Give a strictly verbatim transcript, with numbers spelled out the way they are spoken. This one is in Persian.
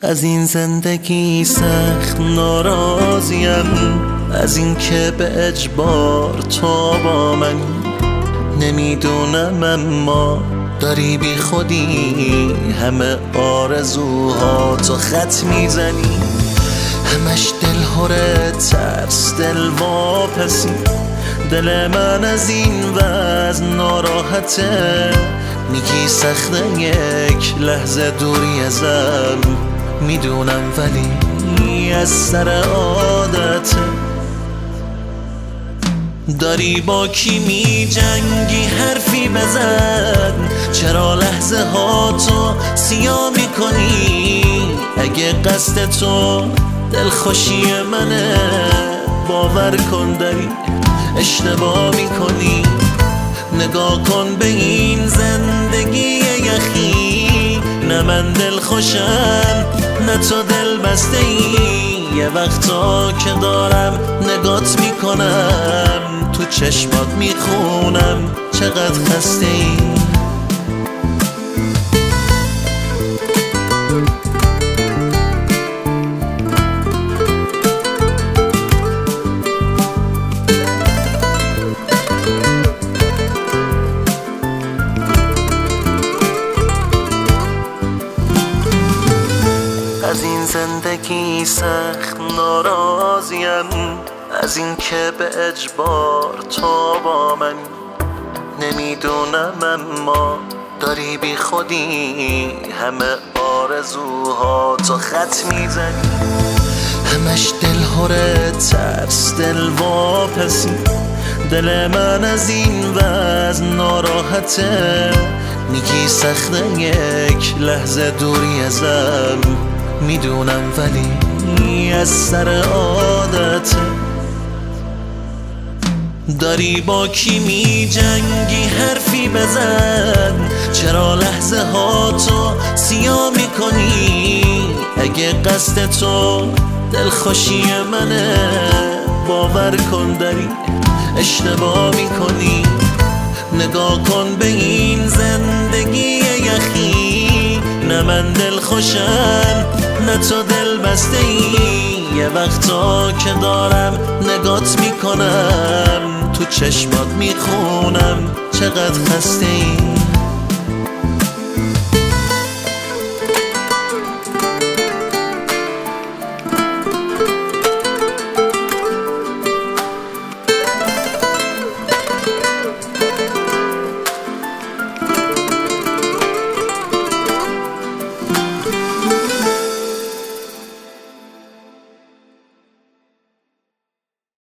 از این زندگی سخت ناراضیم، از این که به اجبار تو با من. نمیدونم اما داری بی خودی همه آرزوها تو خط میزنی. همش دل هره ترس، دل واپسی. دل من از این وضع ناراحته. میگی سخته یک لحظه دوری ازم، میدونم ولی از سر عادته. داری با کی می جنگی حرفی بزن، چرا لحظه ها تو سیاه میکنی؟ اگه قصد تو دلخوشی منه، باور کن داری اشتباه میکنی. نگاه کن به این زندگی یخی، نه من دل خوشم نه تو دل بسته ای. یه وقتا که دارم نگات میکنم، تو چشمات میخونم چقدر خسته ای. از این زندگی سخت ناراضیم، از این که به اجبار تو با من. نمیدونم اما داری بی خودی همه آرزوها تو خط میزنی. همش دل هره ترس، دل واپسی. دل من از این وضع ناراحته. میگی سخته یک لحظه دوری ازم، میدونم ولی از سر عادته. داری با کی می جنگی حرفی بزن، چرا لحظه ها تو سیاه میکنی؟ اگه قصد تو دلخوشی منه، باور کن داری اشتباه میکنی. نگاه کن به این زندگی یخی، نه من دل خوشم نه تو دل بسته ای. یه وقتا که دارم نگات میکنم، تو چشمات میخونم چقدر خسته ای.